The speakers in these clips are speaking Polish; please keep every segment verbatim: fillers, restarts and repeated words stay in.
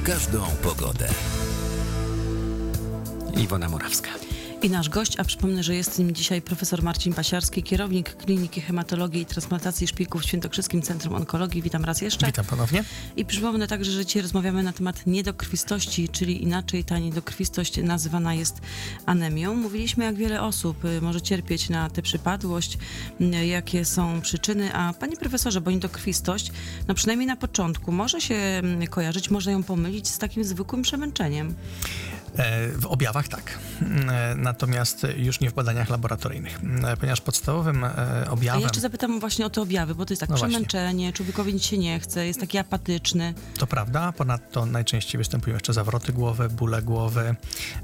każdą pogodę. Iwona Morawska. I nasz gość, a przypomnę, że jest nim dzisiaj profesor Marcin Pasiarski, kierownik Kliniki Hematologii i Transplantacji Szpików w Świętokrzyskim Centrum Onkologii. Witam raz jeszcze. Witam ponownie. I przypomnę także, że dzisiaj rozmawiamy na temat niedokrwistości, czyli inaczej ta niedokrwistość nazywana jest anemią. Mówiliśmy, jak wiele osób może cierpieć na tę przypadłość, jakie są przyczyny, a panie profesorze, bo niedokrwistość, no przynajmniej na początku, może się kojarzyć, można ją pomylić z takim zwykłym przemęczeniem. W objawach tak, natomiast już nie w badaniach laboratoryjnych, ponieważ podstawowym objawem... A ja jeszcze zapytam właśnie o te objawy, bo to jest tak no przemęczenie, właśnie. Człowiekowi nic się nie chce, jest taki apatyczny. To prawda, ponadto najczęściej występują jeszcze zawroty głowy, bóle głowy,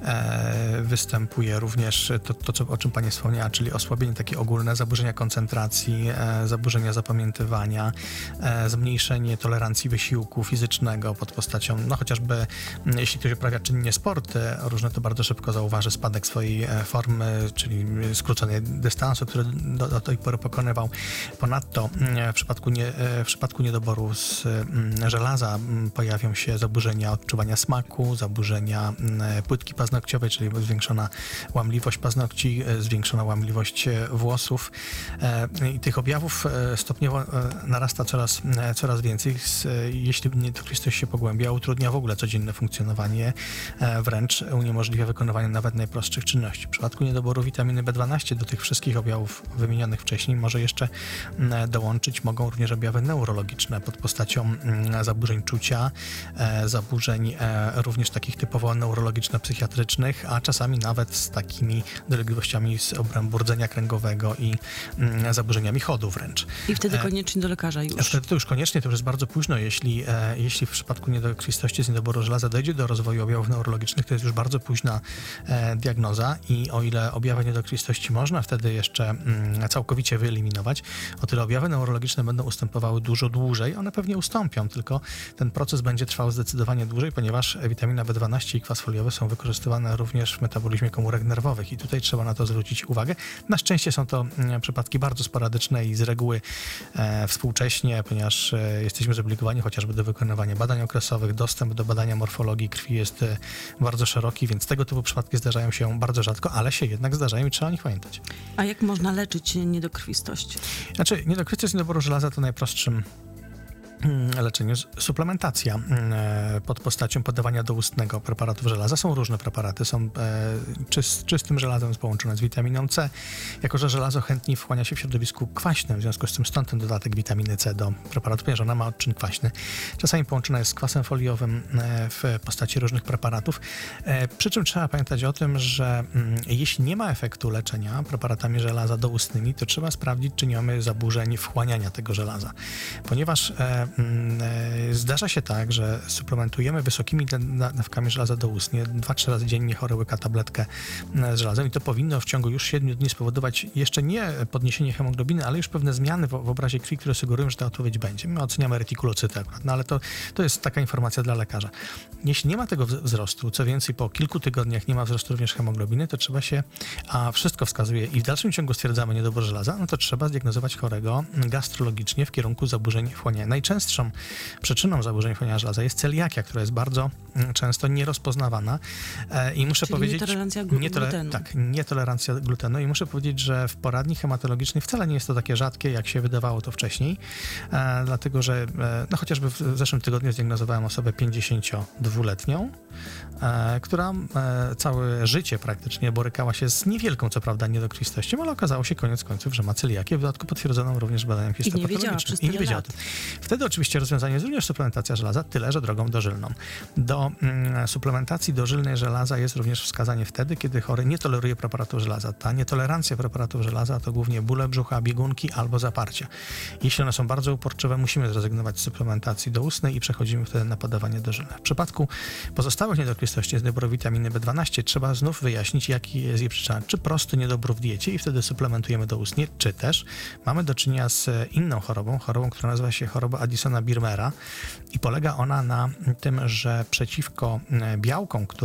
e, występuje również to, to co, o czym pani wspomniała, czyli osłabienie takie ogólne, zaburzenia koncentracji, e, zaburzenia zapamiętywania, e, zmniejszenie tolerancji wysiłku fizycznego pod postacią, no chociażby jeśli ktoś uprawia czynnie sporty różne, to bardzo szybko zauważy spadek swojej formy, czyli skrócenie dystansu, który do, do tej pory pokonywał. Ponadto w przypadku, nie, w przypadku niedoboru z żelaza pojawią się zaburzenia odczuwania smaku, zaburzenia płytki paznokciowej, czyli zwiększona łamliwość paznokci, zwiększona łamliwość włosów. I tych objawów stopniowo narasta coraz, coraz więcej. Jeśli niedokrwistość się pogłębia, utrudnia w ogóle codzienne funkcjonowanie, wręcz uniemożliwia wykonywanie nawet najprostszych czynności. W przypadku niedoboru witaminy B dwanaście do tych wszystkich objawów wymienionych wcześniej może jeszcze dołączyć, mogą również objawy neurologiczne pod postacią zaburzeń czucia, zaburzeń również takich typowo neurologiczno-psychiatrycznych, a czasami nawet z takimi dolegliwościami z obrębu rdzenia kręgowego i zaburzeniami chodu wręcz. I wtedy koniecznie do lekarza już. Wtedy to już koniecznie, to już jest bardzo późno, jeśli, jeśli w przypadku niedokrwistości z niedoboru żelaza dojdzie do rozwoju objawów neurologicznych, to jest już bardzo późna e, diagnoza i o ile objawy niedokrwistości można wtedy jeszcze mm, całkowicie wyeliminować, o tyle objawy neurologiczne będą ustępowały dużo dłużej. One pewnie ustąpią, tylko ten proces będzie trwał zdecydowanie dłużej, ponieważ witamina B dwanaście i kwas foliowy są wykorzystywane również w metabolizmie komórek nerwowych i tutaj trzeba na to zwrócić uwagę. Na szczęście są to mm, przypadki bardzo sporadyczne i z reguły e, współcześnie, ponieważ e, jesteśmy zobligowani chociażby do wykonywania badań okresowych. Dostęp do badania morfologii krwi jest e, bardzo szeroki, więc tego typu przypadki zdarzają się bardzo rzadko, ale się jednak zdarzają i trzeba o nich pamiętać. A jak można leczyć niedokrwistość? Znaczy, niedokrwistość z niedoboru żelaza to najprostszym leczeniu suplementacja pod postacią podawania doustnego preparatów żelaza. Są różne preparaty, są czy z czystym żelazem połączone z witaminą C, jako że żelazo chętnie wchłania się w środowisku kwaśnym, w związku z tym stąd ten dodatek witaminy C do preparatu, ponieważ ona ma odczyn kwaśny. Czasami połączona jest z kwasem foliowym w postaci różnych preparatów, przy czym trzeba pamiętać o tym, że jeśli nie ma efektu leczenia preparatami żelaza doustnymi, to trzeba sprawdzić, czy nie mamy zaburzeń wchłaniania tego żelaza, ponieważ zdarza się tak, że suplementujemy wysokimi dawkami żelaza doustnie, dwa trzy razy dziennie chory łyka tabletkę z żelazem i to powinno w ciągu już siedmiu dni spowodować jeszcze nie podniesienie hemoglobiny, ale już pewne zmiany w, w obrazie krwi, które sugerują, że ta odpowiedź będzie. My oceniamy retikulocyty akurat, no ale to, to jest taka informacja dla lekarza. Jeśli nie ma tego wzrostu, co więcej po kilku tygodniach nie ma wzrostu również hemoglobiny, to trzeba się, a wszystko wskazuje i w dalszym ciągu stwierdzamy niedobór żelaza, no to trzeba zdiagnozować chorego gastrologicznie w kierunku zaburzeń wchłaniania. Najczęstszą przyczyną zaburzeń wchłaniania żelaza jest celiakia, która jest bardzo często nierozpoznawana e, i muszę Czyli powiedzieć... nietolerancja glu- nietole- glutenu. Tak, nietolerancja glutenu i muszę powiedzieć, że w poradni hematologicznej wcale nie jest to takie rzadkie, jak się wydawało to wcześniej, e, dlatego, że e, no chociażby w, w zeszłym tygodniu zdiagnozowałem osobę pięćdziesięciodwuletnią, e, która e, całe życie praktycznie borykała się z niewielką, co prawda, niedokrwistością, ale okazało się koniec końców, że ma celiakię, w dodatku potwierdzoną również badaniem histopatologicznym. I nie wiedziała wiedziała. Wtedy oczywiście rozwiązanie jest również suplementacja żelaza, tyle że drogą dożylną. Do mm, suplementacji dożylnej żelaza jest również wskazanie wtedy, kiedy chory nie toleruje preparatu żelaza. Ta nietolerancja preparatów żelaza to głównie bóle brzucha, biegunki albo zaparcia. Jeśli one są bardzo uporczywe, musimy zrezygnować z suplementacji doustnej i przechodzimy wtedy na podawanie dożylne. W przypadku pozostałych niedokrwistości z niedoboru witaminy B dwanaście trzeba znów wyjaśnić, jaki jest jej przyczyna. Czy prosty niedobór w diecie i wtedy suplementujemy doustnie, czy też mamy do czynienia z inną chorobą, chorobą, która nazywa się choroba Addisona-Birmera i polega ona na tym, że przeciwko białkom, które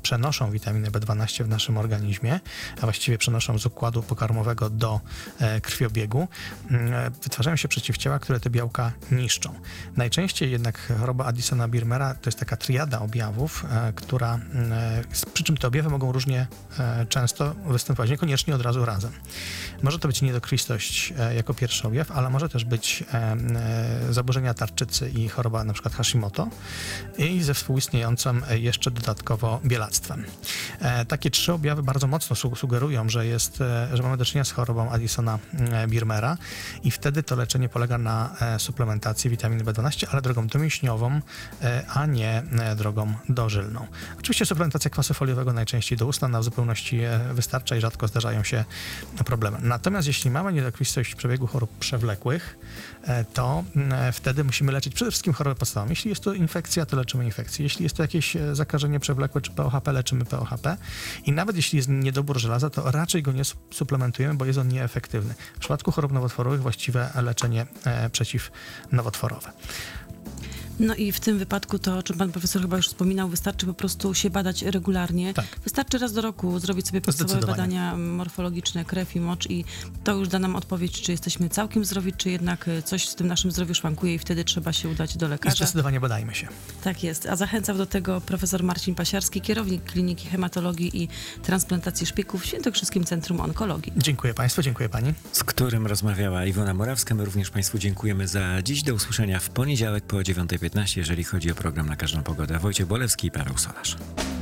przenoszą witaminę B dwanaście w naszym organizmie, a właściwie przenoszą z układu pokarmowego do e, krwiobiegu, e, wytwarzają się przeciwciała, które te białka niszczą. Najczęściej jednak choroba Addisona-Birmera to jest taka triada objawów, e, która, e, przy czym te objawy mogą różnie e, często występować, niekoniecznie od razu razem. Może to być niedokrwistość e, jako pierwszy objaw, ale może też być e, e, zaburzenia tarczycy i choroba na przykład Hashimoto i ze współistniejącym jeszcze dodatkowo bielactwem. E, takie trzy objawy bardzo mocno su- sugerują, że, jest, e, że mamy do czynienia z chorobą Addisona-Birmera i wtedy to leczenie polega na e, suplementacji witaminy B dwanaście, ale drogą domięśniową, e, a nie e, drogą dożylną. Oczywiście suplementacja kwasu foliowego najczęściej do ustna na w zupełności e, wystarcza i rzadko zdarzają się problemy. Natomiast jeśli mamy niedokrwistość w przebiegu chorób przewlekłych, e, to e, wtedy musimy leczyć przede wszystkim chorobę podstawową. Jeśli jest to infekcja, to leczymy infekcję. Jeśli jest to jakieś e, zakażenie przewlekłe czy P O H P, leczymy P O H P. I nawet jeśli jest niedobór żelaza, to raczej go nie suplementujemy, bo jest on nieefektywny. W przypadku chorób nowotworowych właściwe leczenie e, przeciwnowotworowe. No i w tym wypadku to, o czym pan profesor chyba już wspominał, wystarczy po prostu się badać regularnie. Tak. Wystarczy raz do roku zrobić sobie podstawowe badania morfologiczne, krew i mocz i to już da nam odpowiedź, czy jesteśmy całkiem zdrowi, czy jednak coś z tym naszym zdrowiu szwankuje i wtedy trzeba się udać do lekarza. I zdecydowanie badajmy się. Tak jest. A zachęcał do tego profesor Marcin Pasiarski, kierownik Kliniki Hematologii i Transplantacji Szpików w Świętokrzyskim Centrum Onkologii. Dziękuję państwu, dziękuję pani. Z którym rozmawiała Iwona Morawska. My również państwu dziękujemy za dziś. Do usłyszenia w poniedziałek po dziewiątej piętnaście, jeżeli chodzi o program Na Każdą Pogodę. Wojciech Bolewski i Paweł Solarz.